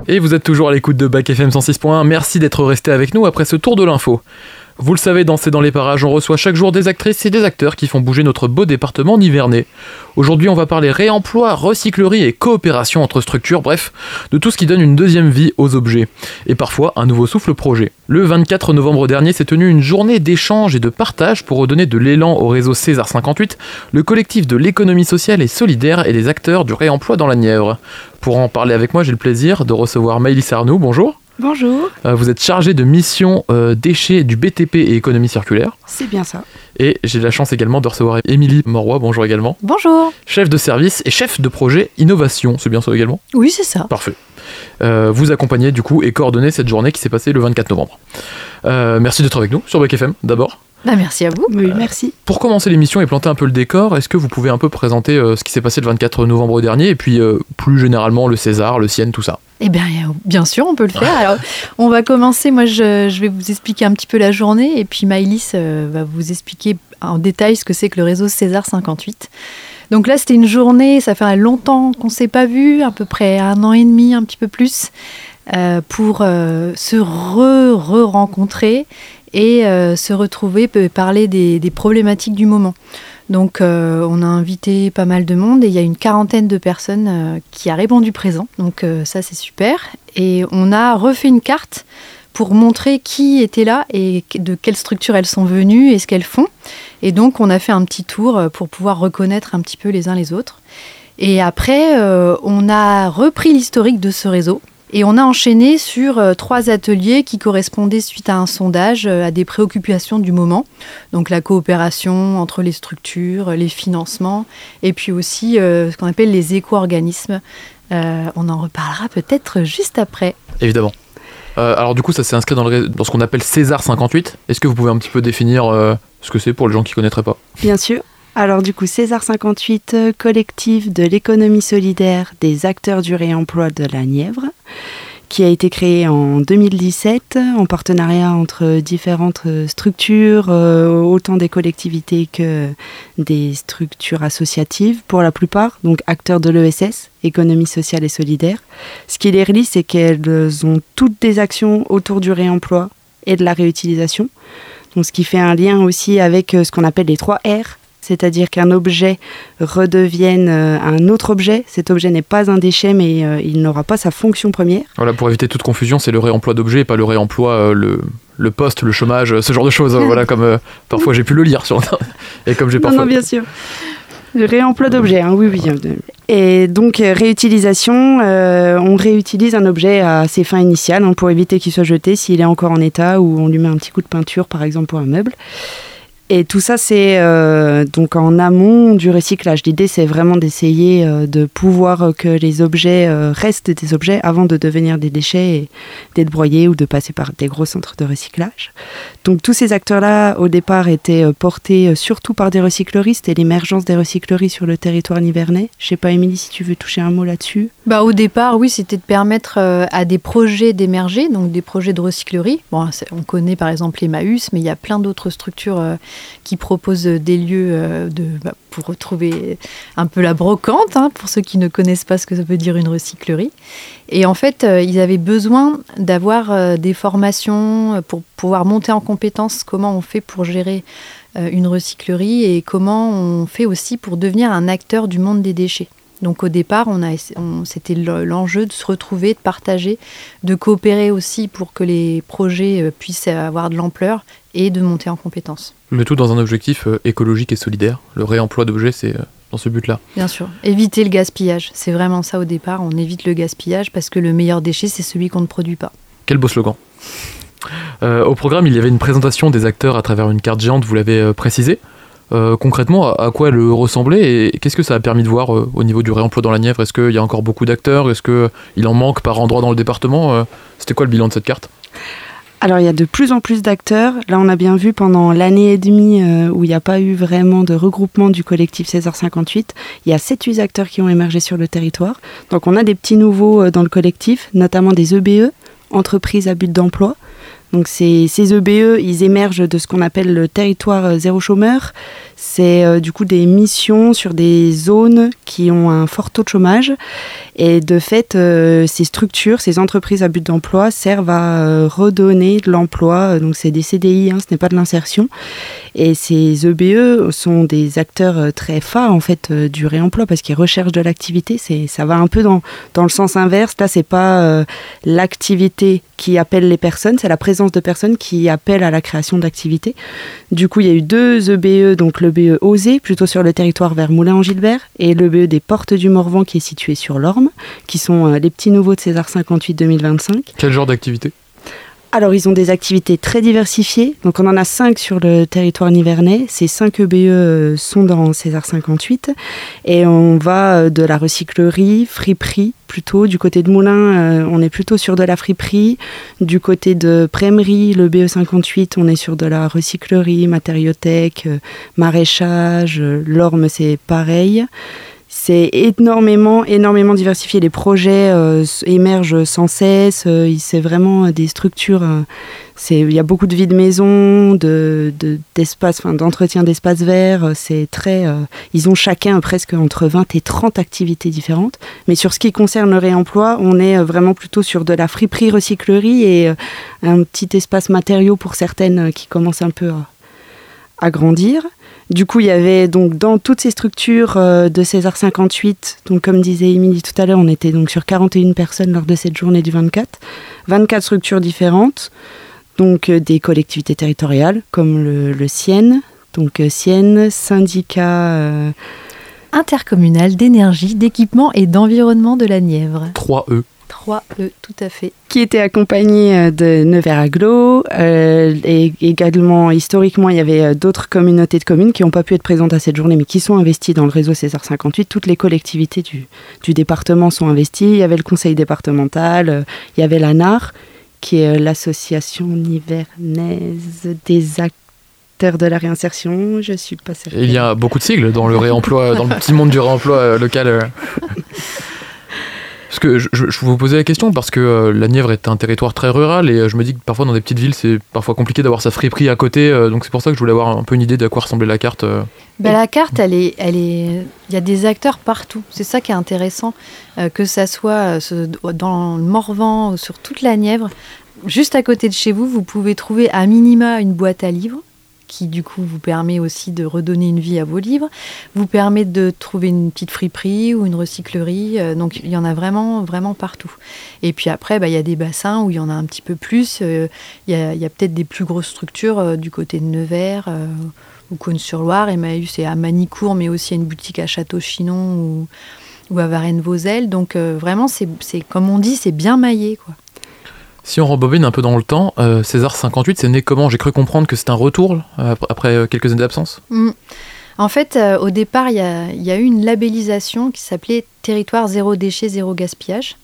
Et vous êtes toujours à l'écoute de Bac FM 106.1. Merci d'être resté avec nous après ce tour de l'info. Vous le savez, dans C'est dans les parages, on reçoit chaque jour des actrices et des acteurs qui font bouger notre beau département nivernais. Aujourd'hui, on va parler réemploi, recyclerie et coopération entre structures, bref, de tout ce qui donne une deuxième vie aux objets. Et parfois, un nouveau souffle projet. Le 24 novembre dernier s'est tenue une journée d'échange et de partage pour redonner de l'élan au réseau César 58, le collectif de l'économie sociale et solidaire et les acteurs du réemploi dans la Nièvre. Pour en parler avec moi, j'ai le plaisir de recevoir Maëlys Arnoux, bonjour. Bonjour. Vous êtes chargée de mission déchets du BTP et économie circulaire. C'est bien ça. Et j'ai la chance également de recevoir Émilie Moroy, bonjour également. Bonjour. Chef de service et chef de projet innovation, c'est bien ça également ? Oui, c'est ça. Parfait. Vous accompagnez du coup et coordonnez cette journée qui s'est passée le 24 novembre. Merci d'être avec nous sur Bac FM d'abord. Merci à vous. Oui, merci. Pour commencer l'émission et planter un peu le décor, est-ce que vous pouvez un peu présenter ce qui s'est passé le 24 novembre dernier et puis plus généralement le César, le Sienne, tout ça ? Eh bien sûr, on peut le faire. Alors, on va commencer. Moi, je vais vous expliquer un petit peu la journée et puis Maëlys va vous expliquer en détail ce que c'est que le réseau César 58. Donc là, c'était une journée, ça fait longtemps qu'on ne s'est pas vu, à peu près 1 an et demi, un petit peu plus, pour se rencontrer et se retrouver, parler des problématiques du moment. Donc on a invité pas mal de monde et il y a une 40aine de personnes qui a répondu présent. Donc ça c'est super. Et on a refait une carte pour montrer qui était là et de quelle structure elles sont venues et ce qu'elles font. Et donc on a fait un petit tour pour pouvoir reconnaître un petit peu les uns les autres. Et après on a repris l'historique de ce réseau. Et on a enchaîné sur 3 ateliers qui correspondaient suite à un sondage à des préoccupations du moment. Donc la coopération entre les structures, les financements et puis aussi ce qu'on appelle les éco-organismes. On en reparlera peut-être juste après. Évidemment. Alors du coup ça s'est inscrit dans ce qu'on appelle César 58. Est-ce que vous pouvez un petit peu définir ce que c'est pour les gens qui ne connaîtraient pas ? Bien sûr. Alors du coup, César 58, collectif de l'économie solidaire des acteurs du réemploi de la Nièvre, qui a été créé en 2017 en partenariat entre différentes structures, autant des collectivités que des structures associatives pour la plupart, donc acteurs de l'ESS, économie sociale et solidaire. Ce qui les relie, c'est qu'elles ont toutes des actions autour du réemploi et de la réutilisation, donc ce qui fait un lien aussi avec ce qu'on appelle les 3 R, c'est-à-dire qu'un objet redevienne un autre objet. Cet objet n'est pas un déchet, mais il n'aura pas sa fonction première. Voilà, pour éviter toute confusion, c'est le réemploi d'objets et pas le réemploi, le poste, le chômage, ce genre de choses. Voilà, comme parfois j'ai pu le lire sur Internet. Et comme j'ai parfois... Non, bien sûr. Le réemploi d'objets, hein, oui. Et donc, réutilisation, on réutilise un objet à ses fins initiales pour éviter qu'il soit jeté s'il est encore en état ou on lui met un petit coup de peinture, par exemple, pour un meuble. Et tout ça, c'est donc en amont du recyclage. L'idée, c'est vraiment d'essayer de pouvoir que les objets restent des objets avant de devenir des déchets et d'être broyés ou de passer par des gros centres de recyclage. Donc tous ces acteurs-là, au départ, étaient portés surtout par des recycleries. C'était l'émergence des recycleries sur le territoire nivernais. Je ne sais pas, Émilie, si tu veux toucher un mot là-dessus. Au départ, oui, c'était de permettre à des projets d'émerger, donc des projets de recyclerie. Bon, on connaît par exemple Emmaüs, mais il y a plein d'autres structures qui proposent des lieux pour retrouver un peu la brocante, pour ceux qui ne connaissent pas ce que ça veut dire une recyclerie. Et en fait, ils avaient besoin d'avoir des formations pour pouvoir monter en compétences comment on fait pour gérer une recyclerie et comment on fait aussi pour devenir un acteur du monde des déchets. Donc au départ, c'était l'enjeu de se retrouver, de partager, de coopérer aussi pour que les projets puissent avoir de l'ampleur et de monter en compétences. Mais tout dans un objectif écologique et solidaire. Le réemploi d'objets, c'est dans ce but-là. Bien sûr. Éviter le gaspillage. C'est vraiment ça au départ. On évite le gaspillage parce que le meilleur déchet, c'est celui qu'on ne produit pas. Quel beau slogan. Au programme, il y avait une présentation des acteurs à travers une carte géante, vous l'avez précisé. Concrètement, à quoi elle ressemblait et qu'est-ce que ça a permis de voir au niveau du réemploi dans la Nièvre ? Est-ce qu'il y a encore beaucoup d'acteurs ? Est-ce qu'il en manque par endroit dans le département ? C'était quoi le bilan de cette carte ? Alors, il y a de plus en plus d'acteurs. Là, on a bien vu pendant l'année et demie où il n'y a pas eu vraiment de regroupement du collectif César 58. Il y a 7-8 acteurs qui ont émergé sur le territoire. Donc, on a des petits nouveaux dans le collectif, notamment des EBE, entreprises à but d'emploi. Donc ces EBE, ils émergent de ce qu'on appelle le territoire zéro chômeur. C'est du coup des missions sur des zones qui ont un fort taux de chômage. Et de fait, ces structures, ces entreprises à but d'emploi servent à redonner de l'emploi. Donc c'est des CDI, ce n'est pas de l'insertion. Et ces EBE sont des acteurs très phares en fait du réemploi parce qu'ils recherchent de l'activité. Ça va un peu dans le sens inverse. Là, c'est pas l'activité qui appelle les personnes, c'est la présence de personnes qui appellent à la création d'activités. Du coup, il y a eu 2 EBE, donc l'EBE Osée, plutôt sur le territoire vers Moulins-en-Gilbert, et l'EBE des Portes du Morvan qui est situé sur l'Orme, qui sont les petits nouveaux de César 58 2025. Quel genre d'activité ? Alors, ils ont des activités très diversifiées. Donc, on en a 5 sur le territoire nivernais. Ces 5 EBE sont dans César 58. Et on va de la recyclerie, friperie, plutôt. Du côté de Moulins, on est plutôt sur de la friperie. Du côté de Prémery, le BE 58, on est sur de la recyclerie, matériothèque, maraîchage. L'Orme, c'est pareil. C'est énormément diversifié. Les projets émergent sans cesse. C'est vraiment des structures. Il y a beaucoup de vie de maison, d'espace, d'entretien d'espaces verts. C'est très. Ils ont chacun presque entre 20 et 30 activités différentes. Mais sur ce qui concerne le réemploi, on est vraiment plutôt sur de la friperie, recyclerie et un petit espace matériaux pour certaines qui commencent un peu à grandir. Du coup, il y avait donc dans toutes ces structures de César 58, donc comme disait Émilie tout à l'heure, on était donc sur 41 personnes lors de cette journée du 24. 24 structures différentes, donc des collectivités territoriales comme le SIEN, donc SIEN, syndicat intercommunal d'énergie, d'équipement et d'environnement de la Nièvre. 3E. 3E, tout à fait. Qui était accompagné de Nevers Agglo. Et également, historiquement, il y avait d'autres communautés de communes qui n'ont pas pu être présentes à cette journée, mais qui sont investies dans le réseau César 58. Toutes les collectivités du département sont investies. Il y avait le conseil départemental, il y avait l'ANAR, qui est l'association nivernaise des acteurs de la réinsertion. Je ne suis pas certaine. Il y a beaucoup de sigles dans le réemploi, dans le petit monde du réemploi local. Parce que je vous posais la question parce que la Nièvre est un territoire très rural et je me dis que parfois dans des petites villes c'est parfois compliqué d'avoir sa friperie à côté, donc c'est pour ça que je voulais avoir un peu une idée de à quoi ressemblait la carte. La carte, il y a des acteurs partout, c'est ça qui est intéressant, que ça soit dans le Morvan ou sur toute la Nièvre. Juste à côté de chez vous, vous pouvez trouver à minima une boîte à livres qui du coup vous permet aussi de redonner une vie à vos livres, vous permet de trouver une petite friperie ou une recyclerie, donc il y en a vraiment, vraiment partout. Et puis après, il y a des bassins où il y en a un petit peu plus, il y a peut-être des plus grosses structures du côté de Nevers ou Cosne-sur-Loire, Emmaüs et à Manicourt, mais aussi à une boutique à Château-Chinon ou à Varennes-Vauzelles, donc vraiment, c'est comme on dit, c'est bien maillé, quoi. Si on rembobine un peu dans le temps, César 58, c'est né comment ? J'ai cru comprendre que c'est un retour après quelques années d'absence. En fait, au départ, il y a eu une labellisation qui s'appelait Territoire zéro déchet, zéro gaspillage.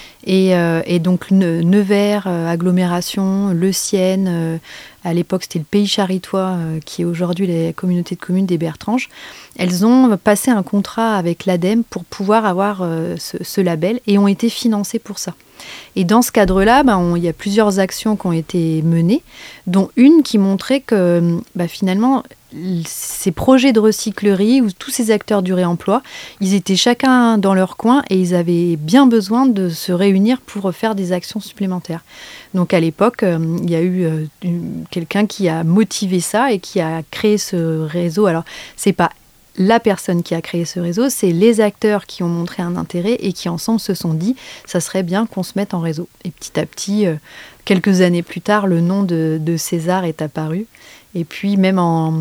Et donc Nevers, agglomération, le Sienne, à l'époque c'était le Pays Charitois, qui est aujourd'hui la communauté de communes des Bertranges. Elles ont passé un contrat avec l'ADEME pour pouvoir avoir ce label et ont été financées pour ça. Et dans ce cadre-là, il y a plusieurs actions qui ont été menées, dont une qui montrait que finalement, ces projets de recyclerie ou tous ces acteurs du réemploi, ils étaient chacun dans leur coin et ils avaient bien besoin de se réunir pour faire des actions supplémentaires. Donc à l'époque, il y a eu quelqu'un qui a motivé ça et qui a créé ce réseau. Alors, c'est pas la personne qui a créé ce réseau, c'est les acteurs qui ont montré un intérêt et qui ensemble se sont dit ça serait bien qu'on se mette en réseau. Et petit à petit, quelques années plus tard, le nom de César est apparu. Et puis même en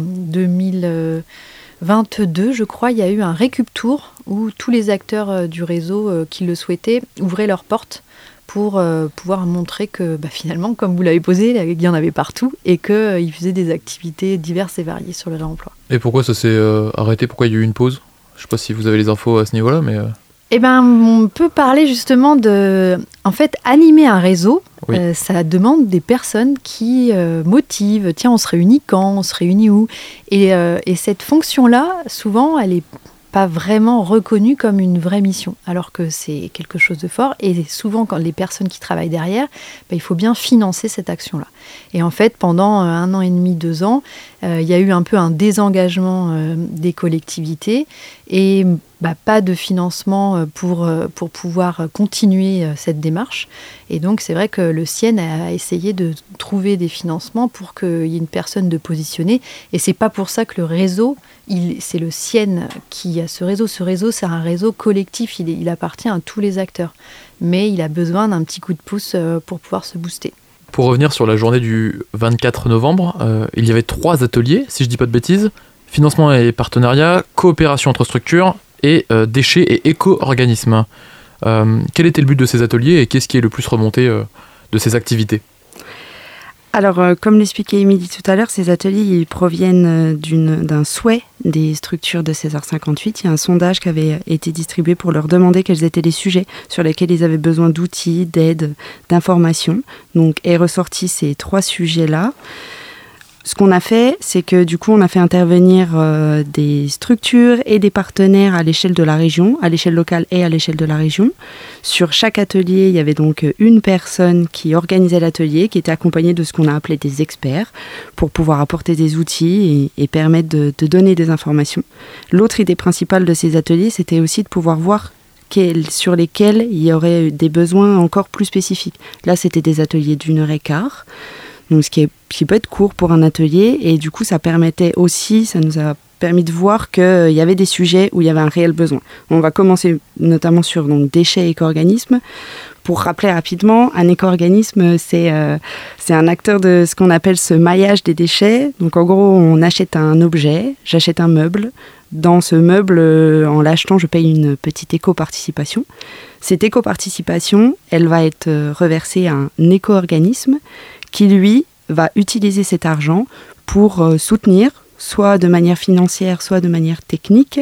2022, je crois, il y a eu un récup tour où tous les acteurs du réseau qui le souhaitaient ouvraient leurs portes pour pouvoir montrer que finalement, comme vous l'avez posé, il y en avait partout et qu'ils faisaient des activités diverses et variées sur le réemploi. Et pourquoi ça s'est arrêté ? Pourquoi il y a eu une pause ? Je ne sais pas si vous avez les infos à ce niveau-là, mais... on peut parler justement de... En fait, animer un réseau, oui. Ça demande des personnes qui motivent. Tiens, on se réunit quand ? On se réunit où ? Et cette fonction-là, souvent, elle est pas vraiment reconnu comme une vraie mission, alors que c'est quelque chose de fort. Et souvent, quand les personnes qui travaillent derrière, il faut bien financer cette action-là. Et en fait, pendant 1 an et demi, 2 ans, il y a eu un peu un désengagement des collectivités et pas de financement pour pouvoir continuer cette démarche. Et donc, c'est vrai que le CIEN a essayé de trouver des financements pour qu'il y ait une personne de positionnée. Et c'est pas pour ça que le réseau, c'est le CIEN qui a ce réseau. Ce réseau, c'est un réseau collectif. Il appartient à tous les acteurs. Mais il a besoin d'un petit coup de pouce pour pouvoir se booster. Pour revenir sur la journée du 24 novembre, il y avait 3 ateliers, si je dis pas de bêtises. Financement et partenariat, coopération entre structures et déchets et éco-organismes. Quel était le but de ces ateliers et qu'est-ce qui est le plus remonté de ces activités ? Alors, comme l'expliquait Émilie tout à l'heure, ces ateliers ils proviennent d'un souhait des structures de César 58. Il y a un sondage qui avait été distribué pour leur demander quels étaient les sujets sur lesquels ils avaient besoin d'outils, d'aide, d'informations. Donc, est ressorti ces 3 sujets-là. Ce qu'on a fait, c'est que du coup, on a fait intervenir des structures et des partenaires à l'échelle de la région, à l'échelle locale et à l'échelle de la région. Sur chaque atelier, il y avait donc une personne qui organisait l'atelier, qui était accompagnée de ce qu'on a appelé des experts, pour pouvoir apporter des outils et permettre de donner des informations. L'autre idée principale de ces ateliers, c'était aussi de pouvoir voir sur lesquels il y aurait des besoins encore plus spécifiques. Là, c'était des ateliers d'1h15. Donc, ce qui peut être court pour un atelier, et du coup ça nous a permis de voir qu'il y avait des sujets où il y avait un réel besoin. On va commencer notamment sur déchets et éco-organismes. Pour rappeler rapidement, un éco-organisme, c'est un acteur de ce qu'on appelle ce maillage des déchets. Donc en gros, on achète un objet, j'achète un meuble. Dans ce meuble, en l'achetant, je paye une petite éco-participation. Cette éco-participation, elle va être reversée à un éco-organisme qui, lui, va utiliser cet argent pour soutenir, soit de manière financière, soit de manière technique,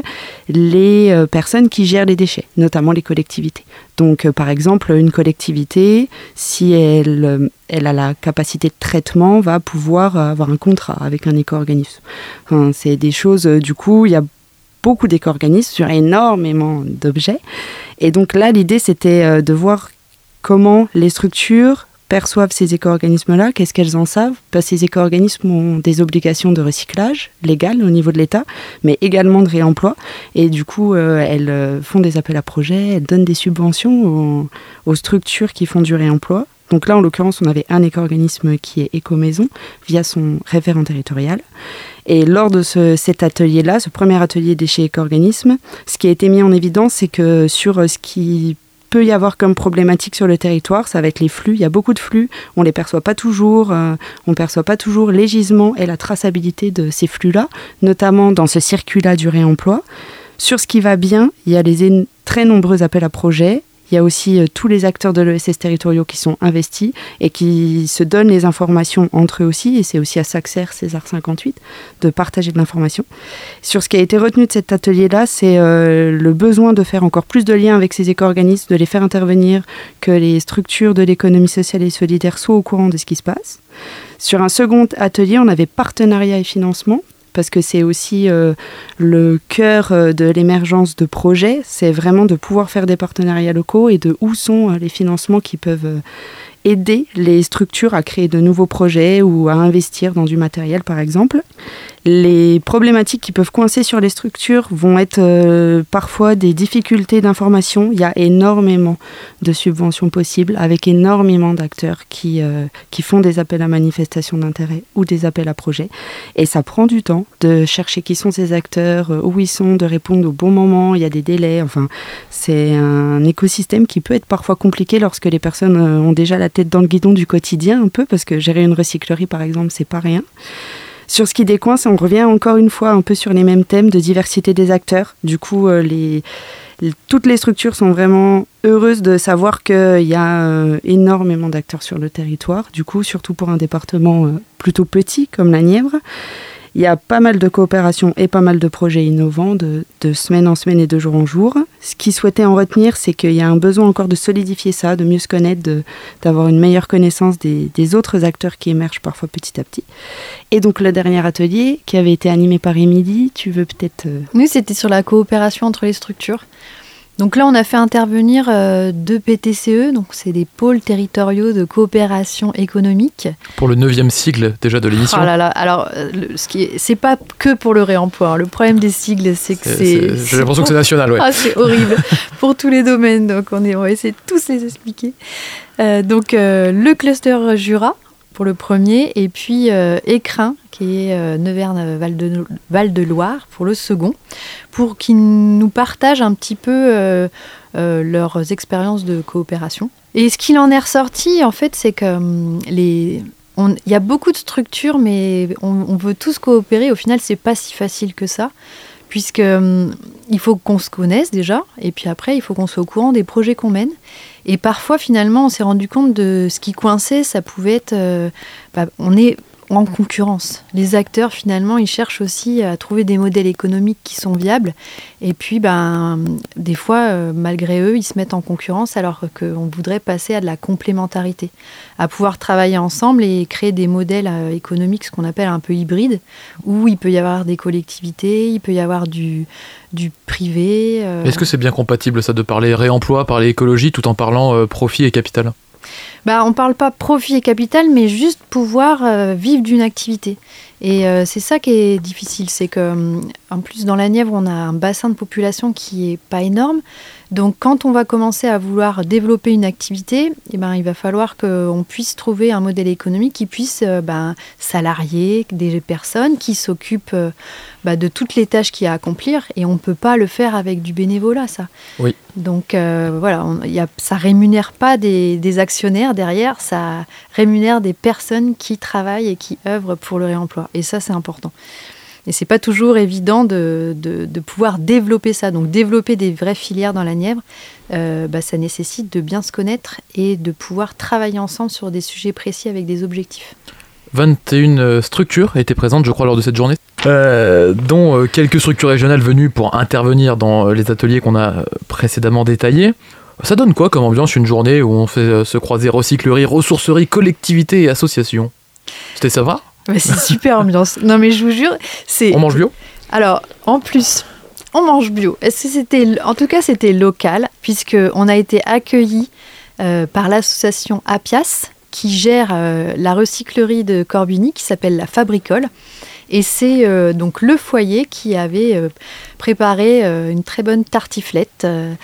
les personnes qui gèrent les déchets, notamment les collectivités. Donc, par exemple, une collectivité, si elle a la capacité de traitement, va pouvoir avoir un contrat avec un éco-organisme. Enfin, c'est des choses, du coup, il y a beaucoup d'éco-organismes sur énormément d'objets. Et donc là, l'idée, c'était de voir comment les structures perçoivent ces éco-organismes-là, qu'est-ce qu'elles en savent. Ces éco-organismes ont des obligations de recyclage légales au niveau de l'État, mais également de réemploi. Et du coup, elles font des appels à projets, elles donnent des subventions aux structures qui font du réemploi. Donc là, en l'occurrence, on avait un éco-organisme qui est Écomaison, via son référent territorial. Et lors de cet atelier-là, ce premier atelier déchets éco-organismes, ce qui a été mis en évidence, c'est que sur ce qui peut y avoir comme problématique sur le territoire, ça va être les flux. Il y a beaucoup de flux, on ne les perçoit pas toujours, on ne perçoit pas toujours les gisements et la traçabilité de ces flux-là, notamment dans ce circuit-là du réemploi. Sur ce qui va bien, il y a les très nombreux appels à projets. Il y a aussi tous les acteurs de l'ESS territoriaux qui sont investis et qui se donnent les informations entre eux aussi. Et c'est aussi à ça que sert César 58, de partager de l'information. Sur ce qui a été retenu de cet atelier-là, c'est le besoin de faire encore plus de liens avec ces éco-organismes, de les faire intervenir, que les structures de l'économie sociale et solidaire soient au courant de ce qui se passe. Sur un second atelier, on avait partenariat et financement, parce que c'est aussi le cœur de l'émergence de projets, c'est vraiment de pouvoir faire des partenariats locaux et de où sont les financements qui peuvent aider les structures à créer de nouveaux projets ou à investir dans du matériel, par exemple. Les problématiques qui peuvent coincer sur les structures vont être parfois des difficultés d'information. Il y a énormément de subventions possibles avec énormément d'acteurs qui font des appels à manifestation d'intérêt ou des appels à projets. Et ça prend du temps de chercher qui sont ces acteurs, où ils sont, de répondre au bon moment. Il y a des délais. Enfin, c'est un écosystème qui peut être parfois compliqué lorsque les personnes ont déjà la tête dans le guidon du quotidien un peu, parce que gérer une recyclerie, par exemple, c'est pas rien. Sur ce qui décoince, on revient encore une fois un peu sur les mêmes thèmes de diversité des acteurs. Du coup, toutes les structures sont vraiment heureuses de savoir qu'il y a énormément d'acteurs sur le territoire. Du coup, surtout pour un département plutôt petit comme la Nièvre. Il y a pas mal de coopérations et pas mal de projets innovants de semaine en semaine et de jour en jour. Ce qu'ils souhaitaient en retenir, c'est qu'il y a un besoin encore de solidifier ça, de mieux se connaître, d'avoir une meilleure connaissance des autres acteurs qui émergent parfois petit à petit. Et donc le dernier atelier, qui avait été animé par Émilie, tu veux peut-être... Oui, c'était sur la coopération entre les structures. Donc là, on a fait intervenir 2 PTCE, donc c'est des pôles territoriaux de coopération économique. Pour le 9e sigle déjà de l'émission. Oh là là, alors c'est pas que pour le réemploi. Hein. Le problème des sigles, c'est que j'ai l'impression que c'est national, ouais. Ah, c'est horrible pour tous les domaines, donc on va essayer de tous les expliquer. Donc le cluster Jura pour le premier, et puis Écrin, qui est Nevers-Val-de-Loire pour le second, pour qu'ils nous partagent un petit peu leurs expériences de coopération. Et ce qu'il en est ressorti, en fait, c'est que il y a beaucoup de structures, mais on veut tous coopérer. Au final, c'est pas si facile que ça, puisque il faut qu'on se connaisse déjà, et puis après, il faut qu'on soit au courant des projets qu'on mène. Et parfois, finalement, on s'est rendu compte de ce qui coinçait, ça pouvait être... on est en concurrence. Les acteurs, finalement, ils cherchent aussi à trouver des modèles économiques qui sont viables. Et puis, des fois, malgré eux, ils se mettent en concurrence alors qu'on voudrait passer à de la complémentarité, à pouvoir travailler ensemble et créer des modèles économiques, ce qu'on appelle un peu hybrides, où il peut y avoir des collectivités, il peut y avoir du privé. Est-ce que c'est bien compatible, ça, de parler réemploi, parler écologie, tout en parlant profit et capital ? On ne parle pas profit et capital, mais juste pouvoir vivre d'une activité. Et c'est ça qui est difficile, c'est qu'en plus dans la Nièvre, on a un bassin de population qui n'est pas énorme. Donc quand on va commencer à vouloir développer une activité, il va falloir qu'on puisse trouver un modèle économique qui puisse salarier des personnes qui s'occupent de toutes les tâches qu'il y a à accomplir. Et on ne peut pas le faire avec du bénévolat, ça. Oui. Donc ça ne rémunère pas des actionnaires derrière, ça rémunère des personnes qui travaillent et qui œuvrent pour le réemploi. Et ça, c'est important. Et c'est pas toujours évident de pouvoir développer ça. Donc développer des vraies filières dans la Nièvre, ça nécessite de bien se connaître et de pouvoir travailler ensemble sur des sujets précis avec des objectifs. 21 structures étaient présentes, je crois, lors de cette journée, dont quelques structures régionales venues pour intervenir dans les ateliers qu'on a précédemment détaillés. Ça donne quoi comme ambiance, une journée où on fait se croiser recyclerie, ressourcerie, collectivité et association ? C'était ça va ? C'est super ambiance. Non mais je vous jure, c'est... On mange bio ? Alors, en plus, on mange bio. En tout cas, c'était local, puisqu'on a été accueillis par l'association Apias, qui gère la recyclerie de Corbigny, qui s'appelle la Fabricole. Et c'est donc le foyer qui avait préparé une très bonne tartiflette,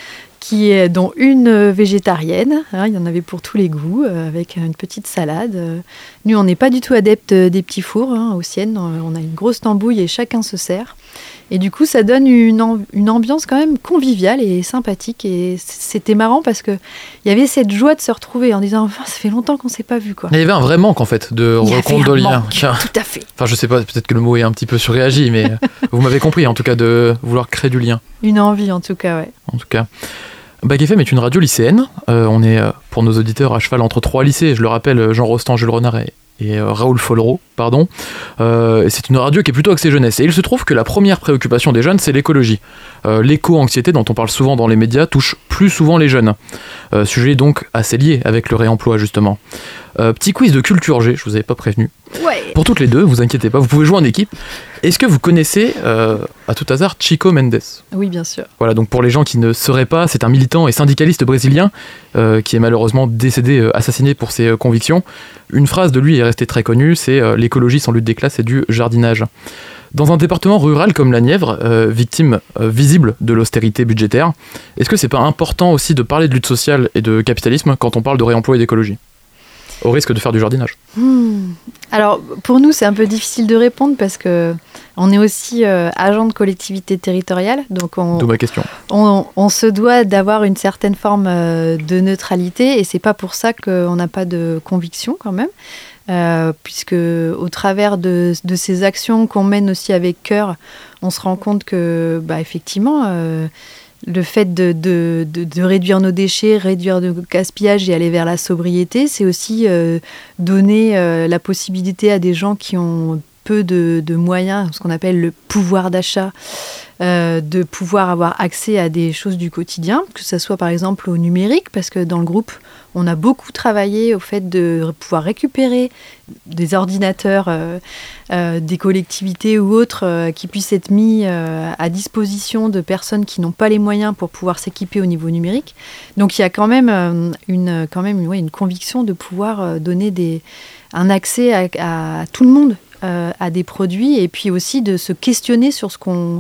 dont une végétarienne, il y en avait pour tous les goûts, avec une petite salade. Nous, on n'est pas du tout adeptes des petits fours, aux Siennes, on a une grosse tambouille et chacun se sert. Et du coup, ça donne une ambiance quand même conviviale et sympathique. Et c'était marrant parce qu'il y avait cette joie de se retrouver en disant ça fait longtemps qu'on ne s'est pas vu. Quoi. Il y avait un vrai manque en fait de rencontre de liens. Tout à fait. Enfin, je sais pas, peut-être que le mot est un petit peu surréagi, mais vous m'avez compris en tout cas de vouloir créer du lien. Une envie en tout cas, ouais. En tout cas. Bac FM est une radio lycéenne. On est, pour nos auditeurs, à cheval entre 3 lycées. Je le rappelle, Jean Rostand, Jules Renard et Raoul Follereau, pardon. C'est une radio qui est plutôt axée jeunesse. Et il se trouve que la première préoccupation des jeunes, c'est l'écologie. L'éco-anxiété, dont on parle souvent dans les médias, touche plus souvent les jeunes. Sujet donc assez lié avec le réemploi, justement. Petit quiz de culture G, je vous avais pas prévenu. Ouais. Pour toutes les deux, vous inquiétez pas, vous pouvez jouer en équipe. Est-ce que vous connaissez, à tout hasard, Chico Mendes ? Oui, bien sûr. Voilà, donc pour les gens qui ne sauraient pas, c'est un militant et syndicaliste brésilien qui est malheureusement décédé, assassiné pour ses convictions. Une phrase de lui est restée très connue, c'est « l'écologie sans lutte des classes, c'est du jardinage ». Dans un département rural comme la Nièvre, victime visible de l'austérité budgétaire, est-ce que c'est pas important aussi de parler de lutte sociale et de capitalisme quand on parle de réemploi et d'écologie ? Au risque de faire du jardinage. Alors, pour nous, c'est un peu difficile de répondre parce qu'on est aussi agent de collectivité territoriale. Donc d'où ma question. On se doit d'avoir une certaine forme de neutralité et c'est pas pour ça qu'on n'a pas de conviction quand même. Puisque au travers de ces actions qu'on mène aussi avec cœur, on se rend compte que, effectivement... le fait de réduire nos déchets, réduire le gaspillage et aller vers la sobriété, c'est aussi donner la possibilité à des gens qui ont peu de moyens, ce qu'on appelle le pouvoir d'achat, de pouvoir avoir accès à des choses du quotidien, que ce soit par exemple au numérique, parce que dans le groupe, on a beaucoup travaillé au fait de pouvoir récupérer des ordinateurs des collectivités ou autres qui puissent être mis à disposition de personnes qui n'ont pas les moyens pour pouvoir s'équiper au niveau numérique. Donc il y a quand même une conviction de pouvoir donner un accès à tout le monde à des produits, et puis aussi de se questionner sur ce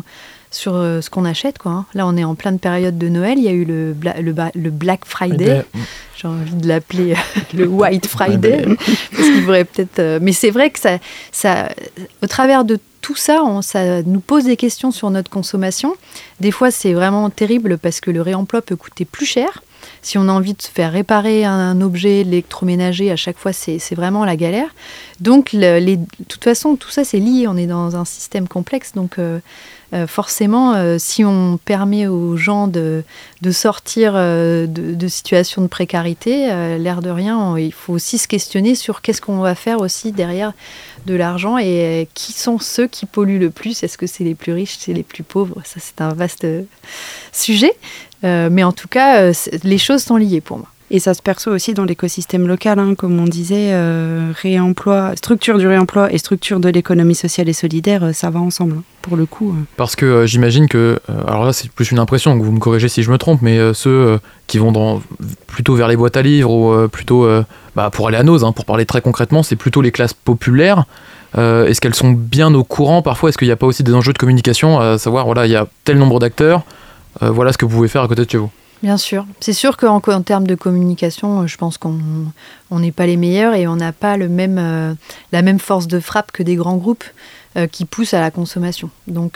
qu'on achète, quoi, hein. Là, on est en pleine période de Noël. Il y a eu le Black Friday. J'ai envie de l'appeler le White Friday. Parce qu'il faudrait peut-être... mais c'est vrai que ça, au travers de tout ça, ça nous pose des questions sur notre consommation. Des fois, c'est vraiment terrible parce que le réemploi peut coûter plus cher. Si on a envie de se faire réparer un objet électroménager, à chaque fois, c'est vraiment la galère. Donc, de toute façon, tout ça, c'est lié. On est dans un système complexe. Donc, forcément, si on permet aux gens de sortir de situations de précarité, l'air de rien, il faut aussi se questionner sur qu'est-ce qu'on va faire aussi derrière de l'argent, et qui sont ceux qui polluent le plus. Est-ce que c'est les plus riches, c'est les plus pauvres? Ça, c'est un vaste sujet. Mais en tout cas, les choses sont liées pour moi. Et ça se perçoit aussi dans l'écosystème local, hein, comme on disait, réemploi, structure du réemploi et structure de l'économie sociale et solidaire, ça va ensemble, hein, pour le coup. Parce que j'imagine que, alors là c'est plus une impression, que vous me corrigez si je me trompe, mais ceux qui vont plutôt vers les boîtes à livres ou plutôt pour aller à Noz, hein, pour parler très concrètement, c'est plutôt les classes populaires. Est-ce qu'elles sont bien au courant parfois? Est-ce qu'il n'y a pas aussi des enjeux de communication, à savoir, voilà, il y a tel nombre d'acteurs, voilà ce que vous pouvez faire à côté de chez vous? Bien sûr. C'est sûr qu'en termes de communication, je pense qu'on n'est pas les meilleurs, et on n'a pas la même force de frappe que des grands groupes qui poussent à la consommation. Donc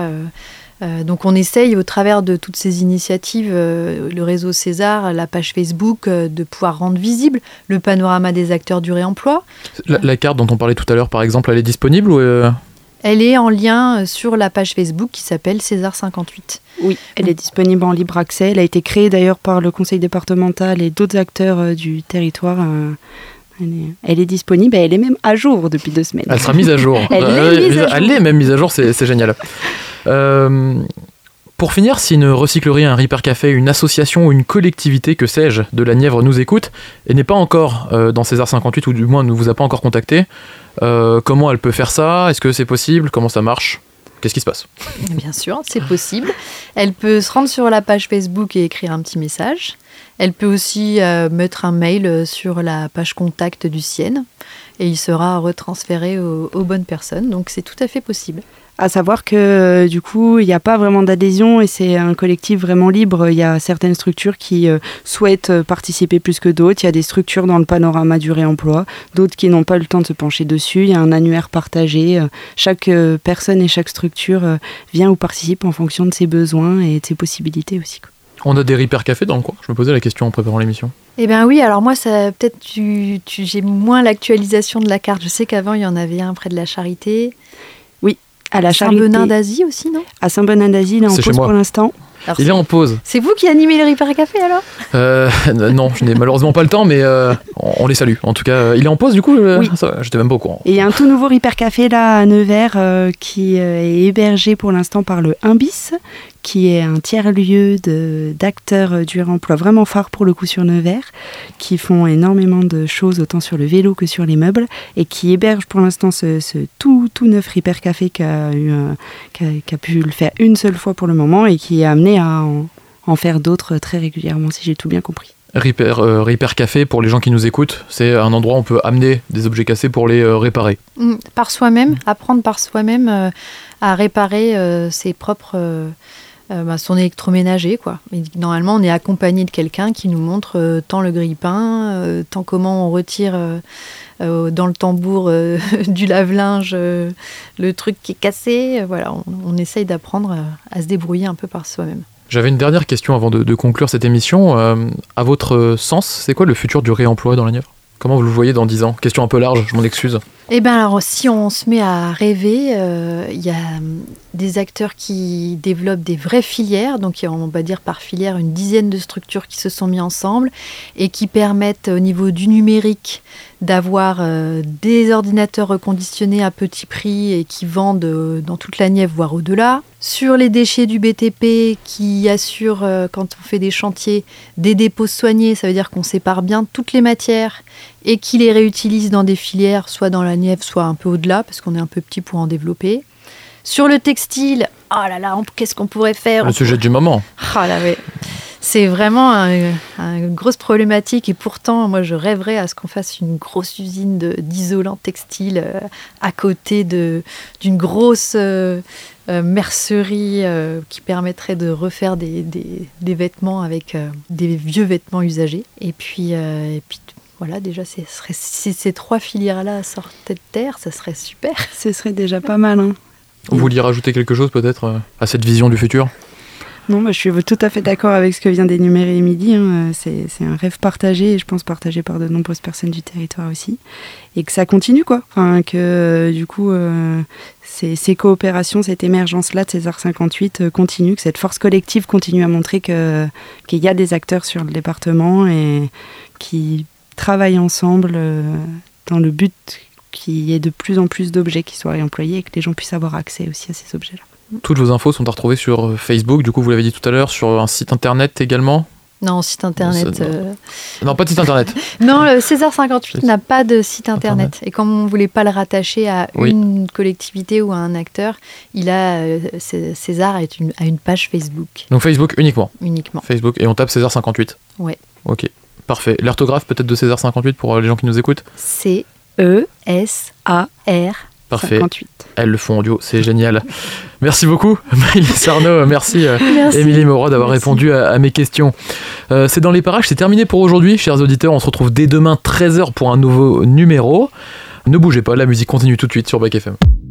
donc on essaye, au travers de toutes ces initiatives, le réseau César, la page Facebook, de pouvoir rendre visible le panorama des acteurs du réemploi. La carte dont on parlait tout à l'heure, par exemple, elle est disponible ou Elle est en lien sur la page Facebook qui s'appelle César 58. Oui, elle est disponible en libre accès. Elle a été créée d'ailleurs par le conseil départemental et d'autres acteurs du territoire. Elle est disponible et elle est même à jour depuis 2 semaines. Elle sera mise à jour. Elle est même mise à jour, c'est génial. Pour finir, si une recyclerie, un Repair Café, une association ou une collectivité, que sais-je, de la Nièvre nous écoute et n'est pas encore dans César 58, ou du moins ne vous a pas encore contacté, comment elle peut faire ça? Est-ce que c'est possible? Comment ça marche? Qu'est-ce qui se passe? Bien sûr, c'est possible. Elle peut se rendre sur la page Facebook et écrire un petit message. Elle peut aussi mettre un mail sur la page contact du CIEN, et il sera retransféré aux bonnes personnes. Donc c'est tout à fait possible. À savoir que du coup, il n'y a pas vraiment d'adhésion et c'est un collectif vraiment libre. Il y a certaines structures qui souhaitent participer plus que d'autres. Il y a des structures dans le panorama du réemploi, d'autres qui n'ont pas le temps de se pencher dessus. Il y a un annuaire partagé. Chaque personne et chaque structure vient ou participe en fonction de ses besoins et de ses possibilités aussi. On a des Repair Café dans le coin? Je me posais la question en préparant l'émission. Eh bien oui, alors moi, peut-être j'ai moins l'actualisation de la carte. Je sais qu'avant, il y en avait un près de la Charité. Oui, à la Charité. Saint-Benin d'Asie aussi, non? À Saint-Benin d'Asie, il est en pause pour l'instant. Alors, il est en pause. C'est vous qui animez le Repair Café alors? Non, je n'ai malheureusement pas le temps, mais on les salue. En tout cas, il est en pause du coup? Oui. J'étais même pas au courant. Et il y a un tout nouveau Repair Café là à Nevers qui est hébergé pour l'instant par le 1 bis, qui est un tiers-lieu d'acteurs du réemploi vraiment phare pour le coup sur Nevers, qui font énormément de choses autant sur le vélo que sur les meubles, et qui héberge pour l'instant ce tout neuf Repair Café qui a pu le faire une seule fois pour le moment, et qui est amené à en faire d'autres très régulièrement, si j'ai tout bien compris. Repair Café, pour les gens qui nous écoutent, c'est un endroit où on peut amener des objets cassés pour les réparer. Par soi-même, apprendre par soi-même à réparer ses propres... son électroménager, quoi. Et normalement, on est accompagné de quelqu'un qui nous montre tant le grille-pain, tant comment on retire dans le tambour du lave-linge le truc qui est cassé. Voilà, on essaye d'apprendre à se débrouiller un peu par soi-même. J'avais une dernière question avant de conclure cette émission. À votre sens, c'est quoi le futur du réemploi dans la Nièvre? Comment vous le voyez dans 10 ans? Question un peu large, je m'en excuse. Eh bien alors, si on se met à rêver, il y a des acteurs qui développent des vraies filières, donc on va dire par filière une dizaine de structures qui se sont mis ensemble et qui permettent au niveau du numérique d'avoir des ordinateurs reconditionnés à petit prix et qui vendent dans toute la Nièvre, voire au-delà. Sur les déchets du BTP qui assurent, quand on fait des chantiers, des dépôts soignés, ça veut dire qu'on sépare bien toutes les matières et qui les réutilise dans des filières, soit dans la Nièvre, soit un peu au-delà, parce qu'on est un peu petit pour en développer. Sur le textile, oh là là, qu'est-ce qu'on pourrait faire ? Le sujet du moment. Oh là, ouais. C'est vraiment une grosse problématique et pourtant, moi, je rêverais à ce qu'on fasse une grosse usine d'isolant textile à côté d'une grosse mercerie qui permettrait de refaire des vêtements avec des vieux vêtements usagés. Et puis voilà, déjà, si ces 3 filières-là sortaient de terre, ça serait super. Ce serait déjà pas mal. Hein. Vous vouliez rajouter quelque chose peut-être à cette vision du futur ? Non, je suis tout à fait d'accord avec ce que vient d'énumérer Émilie. Hein. C'est un rêve partagé, et je pense partagé par de nombreuses personnes du territoire aussi. Et que ça continue, quoi. Enfin, que du coup, ces coopérations, cette émergence-là de César 58 continue, que cette force collective continue à montrer qu'il y a des acteurs sur le département et qui travaillent ensemble dans le but qu'il y ait de plus en plus d'objets qui soient réemployés et que les gens puissent avoir accès aussi à ces objets-là. Toutes vos infos sont à retrouver sur Facebook, du coup vous l'avez dit tout à l'heure, sur un site internet également ? Non, site internet. Non, pas de site internet. Non, le César 58 n'a pas de site internet. Et comme on ne voulait pas le rattacher à une collectivité ou à un acteur, César a une page Facebook. Donc Facebook uniquement ? Uniquement. Facebook, et on tape César 58 ? Ouais. Ok, parfait. L'orthographe peut-être de César 58 pour les gens qui nous écoutent ? CESAR. Parfait. 58. Elles le font audio, c'est génial. Merci beaucoup, Maëlys Arnaud. Merci. Émilie Mauroy d'avoir répondu à mes questions. C'est dans les parages, c'est terminé pour aujourd'hui, chers auditeurs. On se retrouve dès demain 13h pour un nouveau numéro. Ne bougez pas, la musique continue tout de suite sur Back FM.